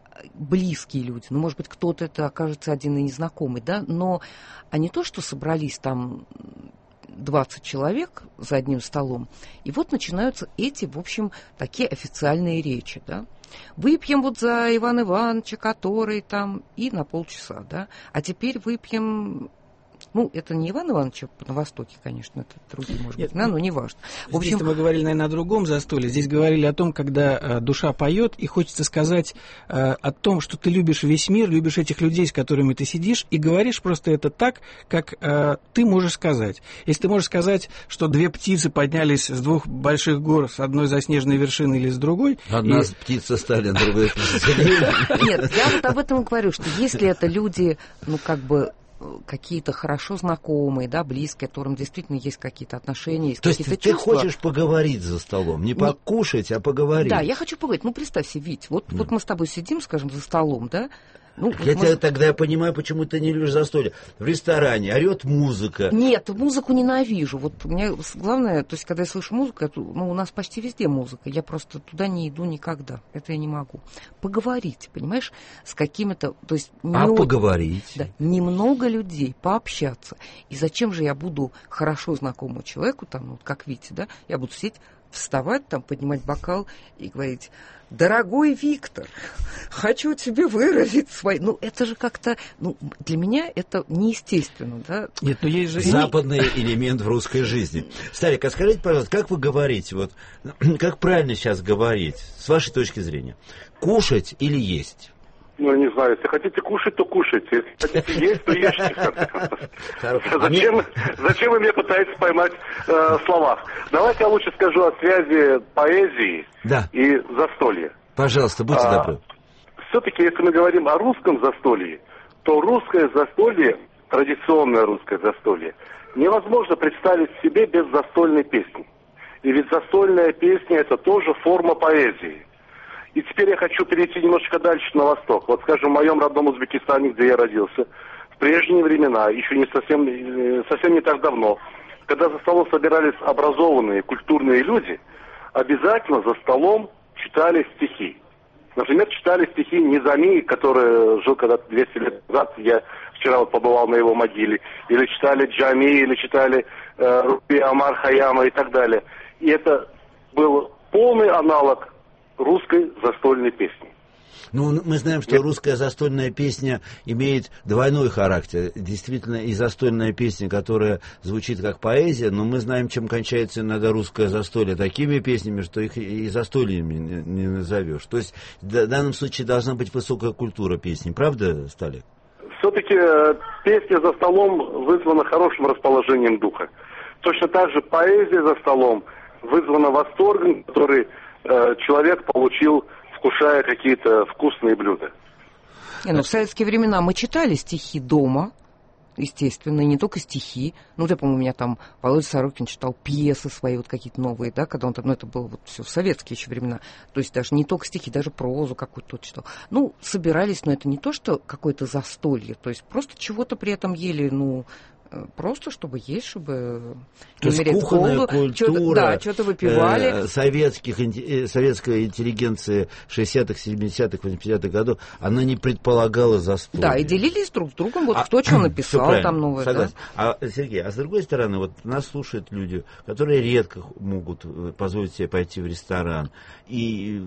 близкие люди, ну, может быть, кто-то это окажется один и незнакомый, да, но а не то, что собрались там двадцать человек за одним столом, и вот начинаются эти, в общем, такие официальные речи, да. Выпьем вот за Ивана Ивановича, который там, и на полчаса, да, а теперь выпьем... Ну, это не Иван Иванович на Востоке, конечно, это другие, может быть, да, но не важно. В общем, здесь мы говорили, наверное, о другом застолье. Здесь говорили о том, когда э, душа поет, и хочется сказать э, о том, что ты любишь весь мир, любишь этих людей, с которыми ты сидишь, и говоришь просто это так, как э, ты можешь сказать. Если ты можешь сказать, что две птицы поднялись с двух больших гор, с одной заснеженной вершины или с другой... Одна и... птица Сталин, другая птица... Нет, я вот об этом говорю, что если это люди, ну, как бы... какие-то хорошо знакомые, да, близкие, которым действительно есть какие-то отношения, есть То какие-то есть чувства. ты хочешь поговорить за столом, не, не покушать, а поговорить. Да, я хочу поговорить. Ну, представь себе, Вить, вот, да. вот мы с тобой сидим, скажем, за столом, да. Ну, я вот тебя, мы... тогда я понимаю, почему ты не любишь застолье. В ресторане орет музыка. Нет, музыку ненавижу. Вот у меня главное, то есть, когда я слышу музыку, это, ну, у нас почти везде музыка. Я просто туда не иду никогда. Это я не могу. Поговорить, понимаешь, с какими-то... То есть, а не... поговорить? Да, немного людей, пообщаться. И зачем же я буду хорошо знакомому человеку, там, ну, как Витя, да, я буду сидеть, вставать, там, поднимать бокал и говорить... Дорогой Виктор, хочу тебе выразить свои... Ну, это же как-то... Ну, для меня это неестественно, да? Нет, ну есть же... Западный элемент в русской жизни. Старик, а скажите, пожалуйста, как вы говорите, вот, как правильно сейчас говорить, с вашей точки зрения? Кушать или есть? Ну, не знаю, если хотите кушать, то кушайте. Если хотите есть, то ешьте. Зачем, зачем вы мне пытаетесь поймать э, в словах? Давайте я лучше скажу о связи поэзии да. и застолья. Пожалуйста, будьте а, добры. Все-таки, если мы говорим о русском застолье, то русское застолье, традиционное русское застолье, невозможно представить себе без застольной песни. И ведь застольная песня – это тоже форма поэзии. И теперь я хочу перейти немножечко дальше на восток. Вот, скажем, в моем родном Узбекистане, где я родился, в прежние времена, еще не совсем, совсем не так давно, когда за столом собирались образованные, культурные люди, обязательно за столом читали стихи. Например, читали стихи Низами, который жил когда-то двести лет назад, я вчера вот побывал на его могиле, или читали Джами, или читали э, Руби Амар Хаяма и так далее. И это был полный аналог русской застольной песни. Ну, мы знаем, что русская застольная песня имеет двойной характер. Действительно, и застольная песня, которая звучит как поэзия, но мы знаем, чем кончается иногда русское застолье. Такими песнями, что их и застольями не, не назовешь. То есть, в данном случае должна быть высокая культура песни. Правда, Сталик? Все-таки песня за столом вызвана хорошим расположением духа. Точно так же поэзия за столом вызвана восторгом, который человек получил, вкушая какие-то вкусные блюда. Не, ну, в советские времена мы читали стихи дома, естественно, и не только стихи. Ну, я помню, у меня там Володя Сорокин читал пьесы свои, вот какие-то новые, да, когда он там, ну, это было вот все в советские еще времена. То есть даже не только стихи, даже прозу какую-то читал. Ну, собирались, но это не то, что какое-то застолье, то есть просто чего-то при этом ели, ну, просто чтобы есть, чтобы то есть кухонная культура, что-то, да, что-то выпивали. Э, советских, э, советская интеллигенция шестидесятых, семидесятых, восьмидесятых годов, она не предполагала застолье. Да, и делились друг с другом, вот а, кто что написал там новое. Согласен. Да? А, Сергей, а с другой стороны, вот нас слушают люди, которые редко могут позволить себе пойти в ресторан, и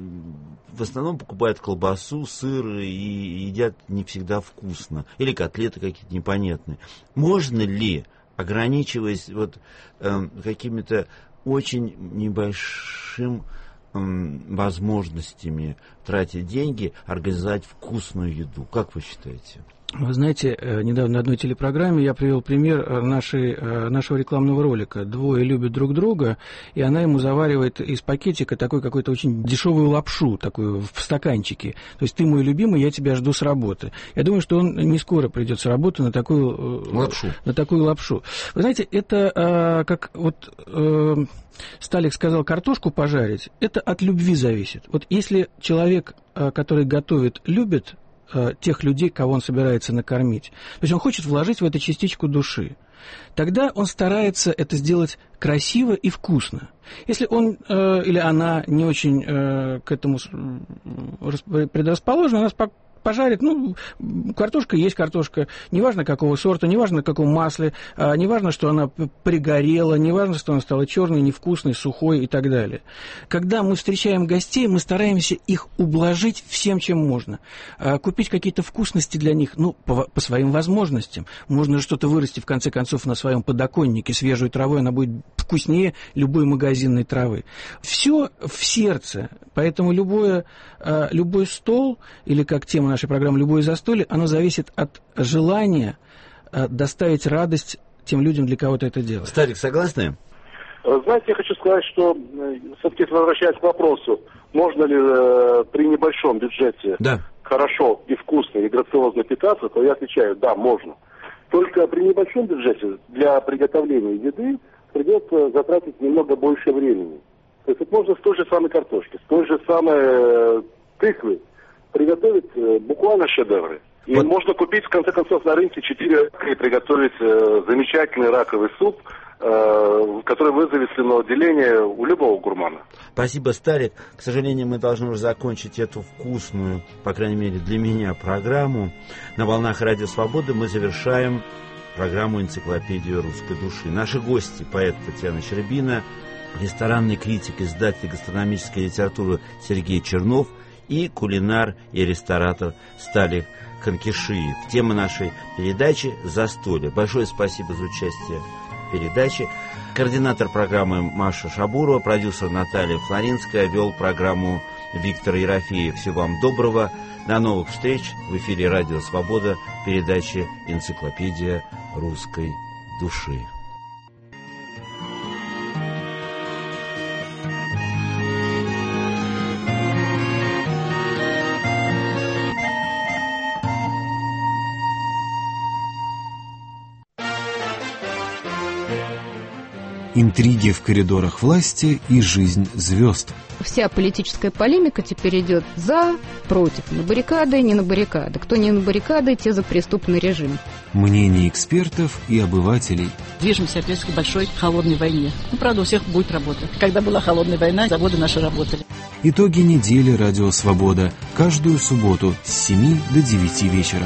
в основном покупают колбасу, сыр, и едят не всегда вкусно, или котлеты какие-то непонятные. Можно ли, ограничиваясь вот, э, какими-то очень небольшим э, возможностями тратить деньги, организовать вкусную еду? Как вы считаете? Вы знаете, недавно на одной телепрограмме я привел пример нашей, нашего рекламного ролика. Двое любят друг друга, и она ему заваривает из пакетика такой какой-то очень дешевую лапшу, такую в стаканчике. То есть ты мой любимый, я тебя жду с работы. Я думаю, что он не скоро придет с работы на такую лапшу. На такую лапшу. Вы знаете, это как вот Сталик сказал, картошку пожарить, это от любви зависит. Вот если человек, который готовит, любит тех людей, кого он собирается накормить. То есть он хочет вложить в это частичку души. Тогда он старается это сделать красиво и вкусно. Если он э, или она не очень э, к этому предрасположена, она спокойно пожарит, ну, картошка есть картошка, неважно какого сорта, неважно на каком масле, а, неважно, что она пригорела, неважно, что она стала черной, невкусной, сухой и так далее. Когда мы встречаем гостей, мы стараемся их ублажить всем, чем можно. А, купить какие-то вкусности для них, ну, по, по своим возможностям. Можно что-то вырасти, в конце концов, на своем подоконнике, свежую траву, она будет вкуснее любой магазинной травы. Все в сердце, поэтому любое, а, любой стол, или как тема нашей программы «Любое застолье», оно зависит от желания э, доставить радость тем людям, для кого ты это делаешь. Старик, согласны? Знаете, я хочу сказать, что все-таки возвращаясь к вопросу, можно ли э, при небольшом бюджете да. хорошо и вкусно и грациозно питаться, то я отвечаю, да, можно. Только при небольшом бюджете для приготовления еды придется затратить немного больше времени. То есть это можно с той же самой картошки, с той же самой э, тыквы приготовить э, буквально шедевры. И вот. Можно купить, в конце концов, на рынке четыре рака и приготовить э, замечательный раковый суп, э, который вызовет слюноотделение у любого гурмана. Спасибо, Старик. К сожалению, мы должны уже закончить эту вкусную, по крайней мере для меня, программу. На волнах Радио Свободы мы завершаем программу «Энциклопедию русской души». Наши гости, поэт Татьяна Щербина, ресторанный критик, издатель гастрономической литературы Сергей Чернов и кулинар и ресторатор Сталик Канкишиев. Тема нашей передачи «Застолье». Большое спасибо за участие в передаче. Координатор программы Маша Шабурова, продюсер Наталья Флоринская, вел программу Виктор Ерофеев. Всего вам доброго. До новых встреч в эфире Радио Свобода, передачи «Энциклопедия русской души». Интриги в коридорах власти и жизнь звезд. Вся политическая полемика теперь идет за, против, на баррикады, не на баррикады. Кто не на баррикады, те за преступный режим. Мнения экспертов и обывателей. Движемся опять к большой холодной войне. Ну, правда, у всех будет работа. Когда была холодная война, заводы наши работали. Итоги недели «Радио Свобода». Каждую субботу с семи до девяти вечера.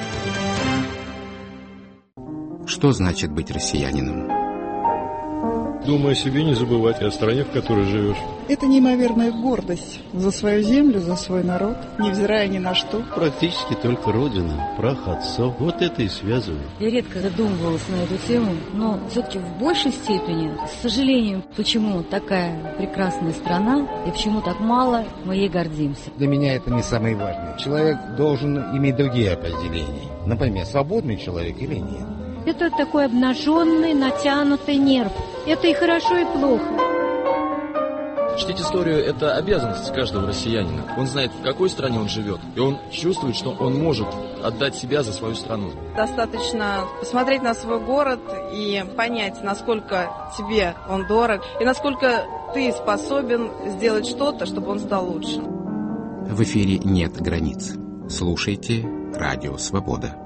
Что значит быть россиянином? Думай о себе, не забывать о стране, в которой живешь. Это неимоверная гордость за свою землю, за свой народ, невзирая ни на что. Практически только родина, прах отцов. Вот это и связывает. Я редко задумывалась на эту тему, но все-таки в большей степени, с сожалением, почему такая прекрасная страна и почему так мало мы ей гордимся. Для меня это не самое важное. Человек должен иметь другие определения. Например, свободный человек или нет. Это такой обнаженный, натянутый нерв. Это и хорошо, и плохо. Чтить историю – это обязанность каждого россиянина. Он знает, в какой стране он живет, и он чувствует, что он может отдать себя за свою страну. Достаточно посмотреть на свой город и понять, насколько тебе он дорог, и насколько ты способен сделать что-то, чтобы он стал лучше. В эфире «Нет границ». Слушайте «Радио Свобода».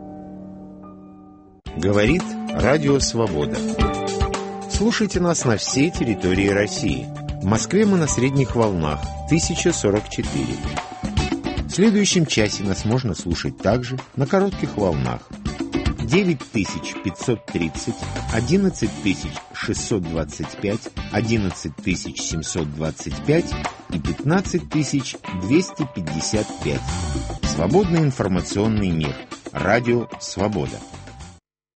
Говорит Радио Свобода. Слушайте нас на всей территории России. В Москве мы на средних волнах тысяча сорок четыре. В следующем часе нас можно слушать также на коротких волнах девять тысяч пятьсот тридцать, одиннадцать тысяч шестьсот двадцать пять, одиннадцать тысяч семьсот двадцать пять и пятнадцать тысяч двести пятьдесят пять. Свободный информационный мир. Радио Свобода.